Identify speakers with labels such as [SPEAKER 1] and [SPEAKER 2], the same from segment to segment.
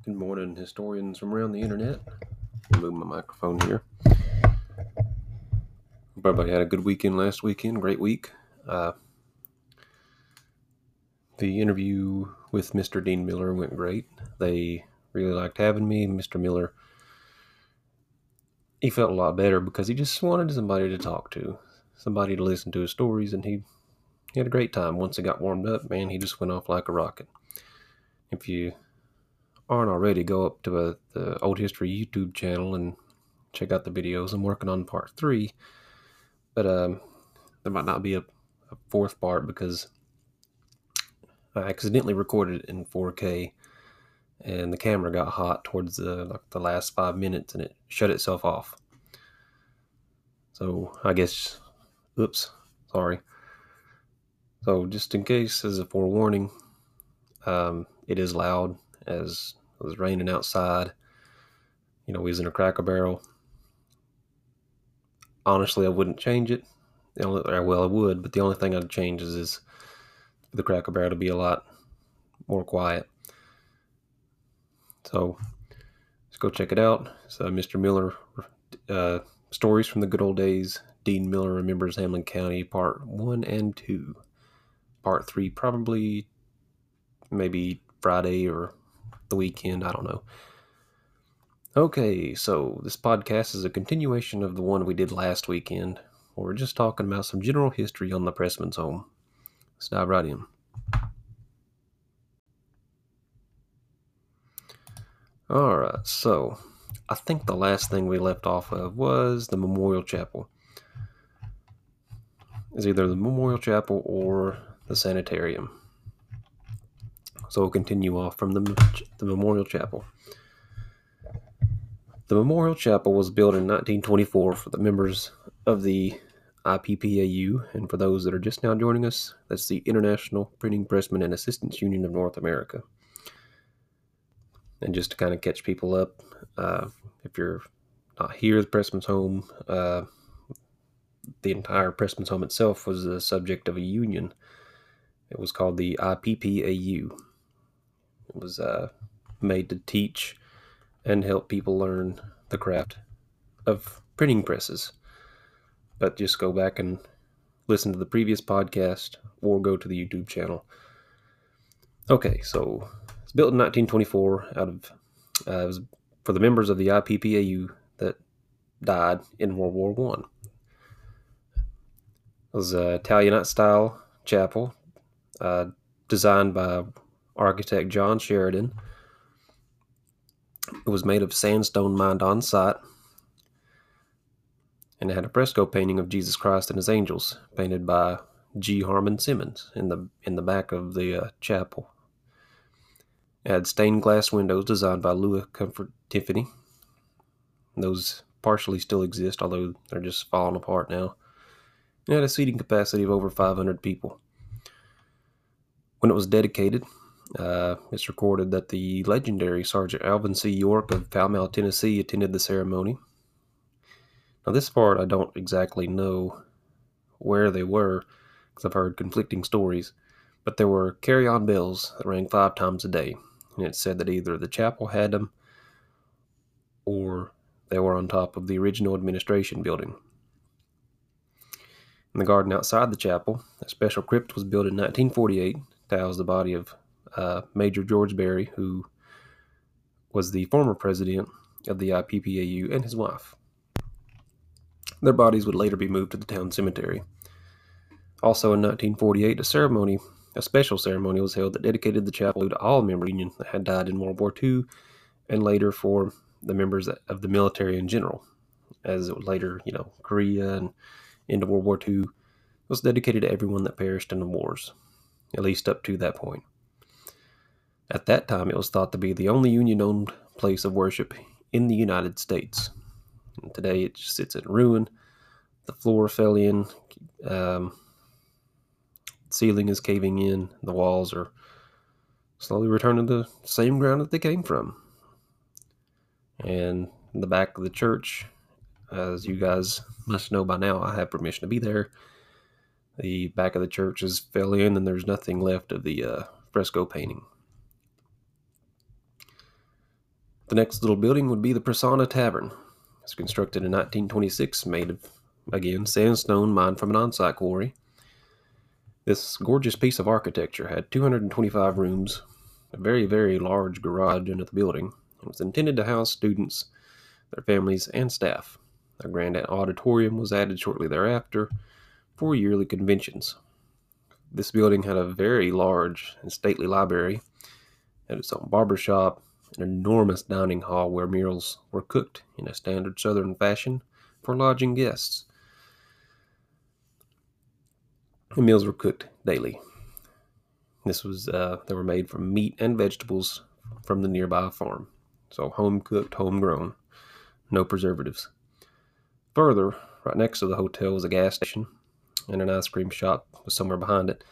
[SPEAKER 1] Good morning, historians from around the internet. Move my microphone here. Hope everybody had a good weekend last weekend. Great week. The interview with Mr. Dean Miller went great. They really liked having me. Mr. Miller, he felt a lot better because he just wanted somebody to talk to, somebody to listen to his stories, and he had a great time. Once he got warmed up, man, he just went off like a rocket. If you aren't already, go up to the Old History YouTube channel and check out the videos. I'm working on part 3, but there might not be a fourth part because I accidentally recorded it in 4K and the camera got hot towards the last 5 minutes and it shut itself off. So I guess, oops, sorry. So just in case, as a forewarning, it is loud as it was raining outside. We was in a Cracker Barrel. Honestly, I wouldn't change it. Well, I would, but the only thing I'd change is the Cracker Barrel to be a lot more quiet. So let's go check it out. It's Mr. Miller, Stories from the Good Old Days. Dean Miller Remembers Hamlin County, Part 1 and 2. Part 3 probably maybe Friday or the weekend, I don't know. Okay, so this podcast is a continuation of the one we did last weekend, where we're just talking about some general history on the Pressman's home. Let's dive right in. Alright, so I think the last thing we left off of was the Memorial Chapel. It's either the Memorial Chapel or the Sanitarium. So we'll continue off from the Memorial Chapel. The Memorial Chapel was built in 1924 for the members of the IPPAU, and for those that are just now joining us, that's the International Printing Pressmen and Assistants Union of North America. And just to kind of catch people up, if you're not here at the Pressman's home, the entire Pressman's home itself was the subject of a union. It was called the IPPAU. It was made to teach and help people learn the craft of printing presses. But just go back and listen to the previous podcast or go to the YouTube channel. Okay, so it's built in 1924 out of it was for the members of the IPPAU that died in World War I. It was an Italianate-style chapel designed by architect John Sheridan. It was made of sandstone mined on site, and it had a fresco painting of Jesus Christ and his angels, painted by G. Harmon Simmons in the back of the chapel. It had stained glass windows designed by Louis Comfort Tiffany. Those partially still exist, although they're just falling apart now. It had a seating capacity of over 500 people. When it was dedicated, it's recorded that the legendary Sergeant Alvin C. York of Falmouth, Tennessee, attended the ceremony. Now, this part I don't exactly know where they were, because I've heard conflicting stories, but there were carry-on bells that rang 5 times a day, and it said that either the chapel had them or they were on top of the original administration building. In the garden outside the chapel, a special crypt was built in 1948 to house the body of Major George Berry, who was the former president of the IPPAU, and his wife. Their bodies would later be moved to the town cemetery. Also in 1948, a special ceremony was held that dedicated the chapel to all members of the Union that had died in World War II, and later for the members of the military in general, as it was later, Korea and into World War II. It was dedicated to everyone that perished in the wars, at least up to that point. At that time, it was thought to be the only Union-owned place of worship in the United States. And today, it just sits in ruin. The floor fell in. Ceiling is caving in. The walls are slowly returning to the same ground that they came from. And in the back of the church, as you guys must know by now, I have permission to be there. The back of the church is fell in, and there's nothing left of the fresco painting. The next little building would be the Prasanna Tavern. It's constructed in 1926, made of, again, sandstone mined from an on-site quarry. This gorgeous piece of architecture had 225 rooms, a very, very large garage under the building. It was intended to house students, their families, and staff. A grand auditorium was added shortly thereafter for yearly conventions. This building had a very large and stately library, had its own barber shop, an enormous dining hall where meals were cooked in a standard Southern fashion for lodging guests. The meals were cooked daily. They were made from meat and vegetables from the nearby farm. So home cooked, homegrown, no preservatives. Further, right next to the hotel was a gas station, and an ice cream shop was somewhere behind it.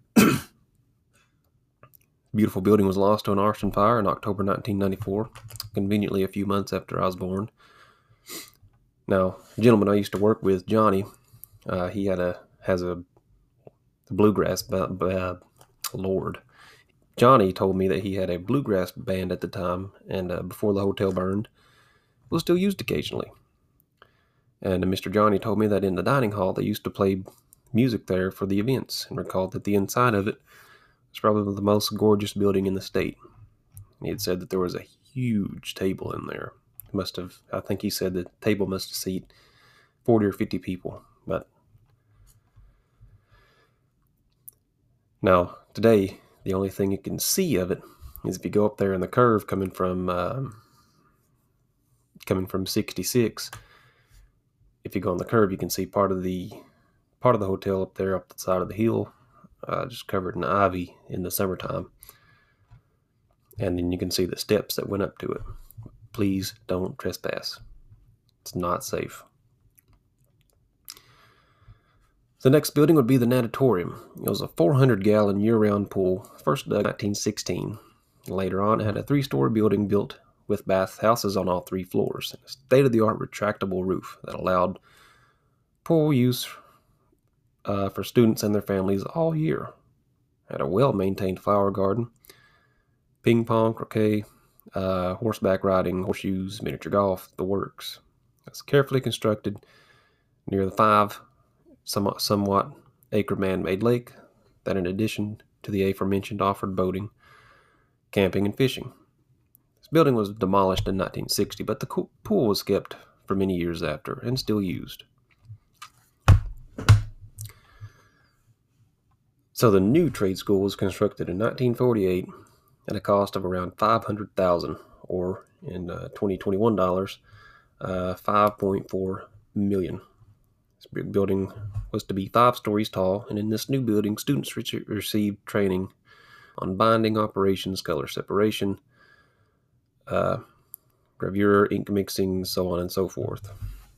[SPEAKER 1] Beautiful building was lost to an arson fire in October 1994, conveniently a few months after I was born. Now, a gentleman I used to work with, Johnny, he has a bluegrass lord. Johnny told me that he had a bluegrass band at the time, and before the hotel burned, was still used occasionally. And Mr. Johnny told me that in the dining hall they used to play music there for the events, and recalled that the inside of it was probably the most gorgeous building in the state. He had said that there was a huge table in there. I think he said the table must have seated 40 or 50 people. But now, today, the only thing you can see of it is if you go up there in the curve coming from 66. If you go on the curve, you can see part of the hotel up there, up the side of the hill, just covered in ivy in the summertime. And then you can see the steps that went up to it. Please don't trespass. It's not safe. The next building would be the natatorium. It was a 400-gallon year-round pool, first dug in 1916. Later on, it had a 3-story building built with bath houses on all 3 floors, and a state-of-the-art retractable roof that allowed pool use for students and their families all year. It had a well-maintained flower garden, ping pong, croquet, horseback riding, horseshoes, miniature golf, the works. It was carefully constructed near the 5 somewhat acre man-made lake that, in addition to the aforementioned, offered boating, camping, and fishing. This building was demolished in 1960, but the pool was kept for many years after and still used. So the new trade school was constructed in 1948 at a cost of around $500,000, or in 2021 dollars, $5.4 million. This building was to be 5 stories tall, and in this new building, students received training on binding operations, color separation, gravure, ink mixing, so on and so forth.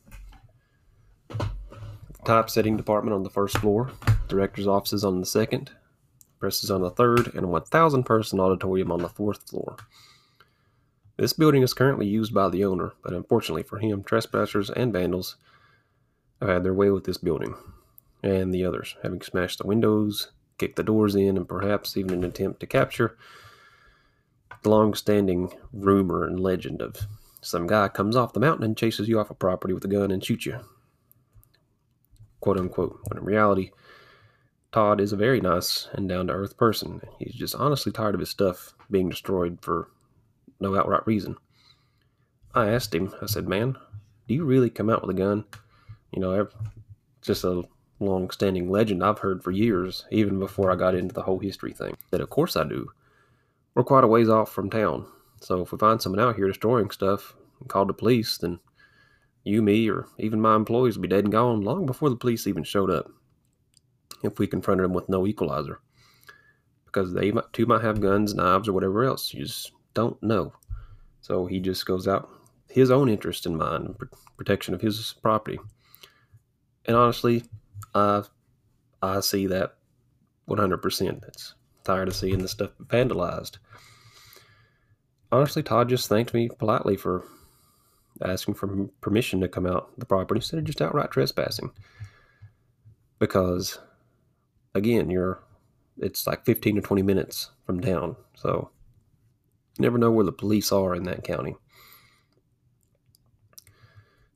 [SPEAKER 1] Typesetting department on the first floor, director's offices on the second, presses on the third, and a 1,000-person auditorium on the 4th floor. This building is currently used by the owner, but unfortunately for him, trespassers and vandals have had their way with this building and the others, having smashed the windows, kicked the doors in, and perhaps even an attempt to capture the long-standing rumor and legend of some guy comes off the mountain and chases you off a property with a gun and shoots you, quote-unquote, when in reality, Todd is a very nice and down-to-earth person. He's just honestly tired of his stuff being destroyed for no outright reason. I asked him, I said, "Man, do you really come out with a gun?" You know, it's just a long-standing legend I've heard for years, even before I got into the whole history thing. He said, "Of course I do. We're quite a ways off from town, so if we find someone out here destroying stuff and called the police, then you, me, or even my employees will be dead and gone long before the police even showed up, if we confronted them with no equalizer. Because they too might have guns, knives, or whatever else. You just don't know." So he just goes out his own interest in mind and protection of his property. And honestly, I see that 100%. It's tired of seeing this stuff vandalized. Honestly, Todd just thanked me politely for asking for permission to come out the property instead of just outright trespassing. Because, again, it's like 15 to 20 minutes from town, so you never know where the police are in that county.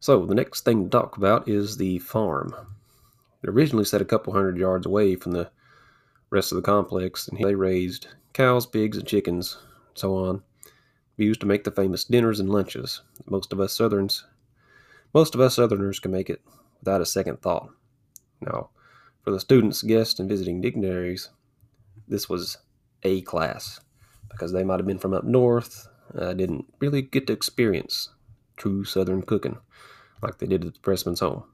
[SPEAKER 1] So the next thing to talk about is the farm. It originally set a couple hundred yards away from the rest of the complex, and they raised cows, pigs, and chickens, and so on, used to make the famous dinners and lunches. Most of us Southerners can make it without a second thought. Now, for the students, guests, and visiting dignitaries, this was A class, because they might have been from up north, didn't really get to experience true Southern cooking like they did at the Pressman's home.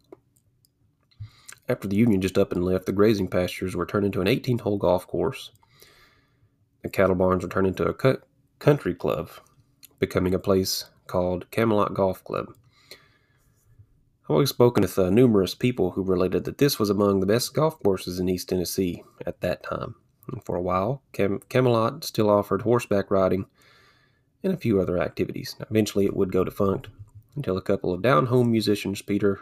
[SPEAKER 1] After the Union just up and left, the grazing pastures were turned into an 18-hole golf course. The cattle barns were turned into a country club, becoming a place called Camelot Golf Club. I've always spoken with numerous people who related that this was among the best golf courses in East Tennessee at that time. And for a while, Camelot still offered horseback riding and a few other activities. Now, eventually it would go defunct until a couple of down-home musicians,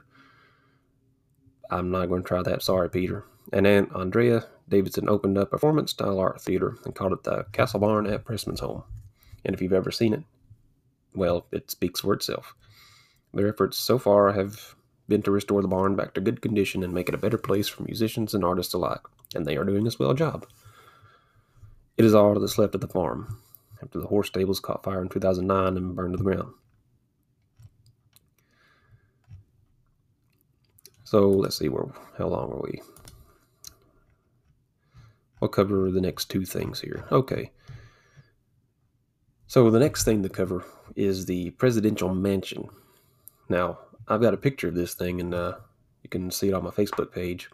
[SPEAKER 1] I'm not going to try that, sorry, Peter, and Aunt Andrea Davidson opened up a performance-style art theater and called it the Castle Barn at Pressman's home. And if you've ever seen it, well, it speaks for itself. Their efforts so far have been to restore the barn back to good condition and make it a better place for musicians and artists alike, and they are doing a swell job. It is all that's left of the farm, after the horse stables caught fire in 2009 and burned to the ground. So let's see, how long are we? I'll cover the next two things here. Okay. So the next thing to cover is the presidential mansion. Now, I've got a picture of this thing, and you can see it on my Facebook page.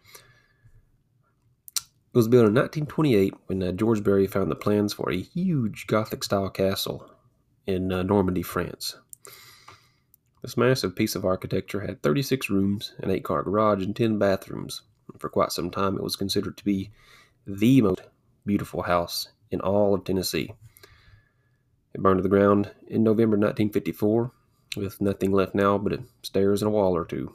[SPEAKER 1] It was built in 1928 when George Berry found the plans for a huge Gothic-style castle in Normandy, France. This massive piece of architecture had 36 rooms, an 8-car garage, and 10 bathrooms. And for quite some time, it was considered to be the most beautiful house in all of Tennessee. It burned to the ground in November 1954, with nothing left now but stairs and a wall or two.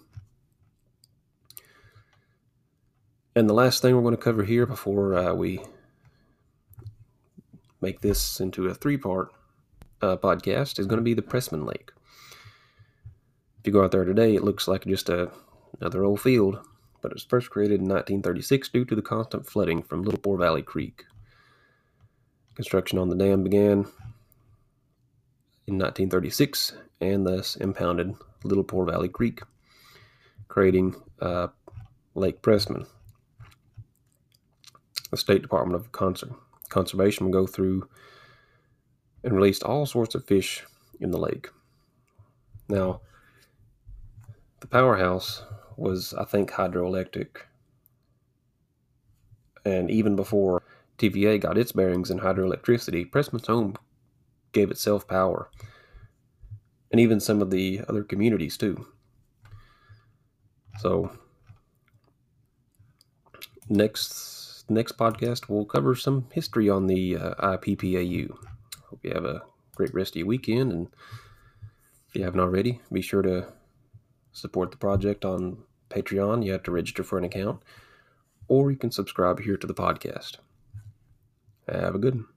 [SPEAKER 1] And the last thing we're going to cover here before we make this into a 3-part podcast is going to be the Pressman Lake. If you go out there today, it looks like just another old field, but it was first created in 1936 due to the constant flooding from Little Poor Valley Creek. Construction on the dam began in 1936 and thus impounded Little Poor Valley Creek, creating Lake Pressman. The State Department of Conservation will go through and released all sorts of fish in the lake. Now, the powerhouse was, I think, hydroelectric. And even before TVA got its bearings in hydroelectricity, Pressman's home gave itself power. And even some of the other communities, too. So, next podcast, we'll cover some history on the IPPAU. Hope you have a great rest of your weekend. And if you haven't already, be sure to support the project on Patreon. You have to register for an account, or you can subscribe here to the podcast. Have a good one.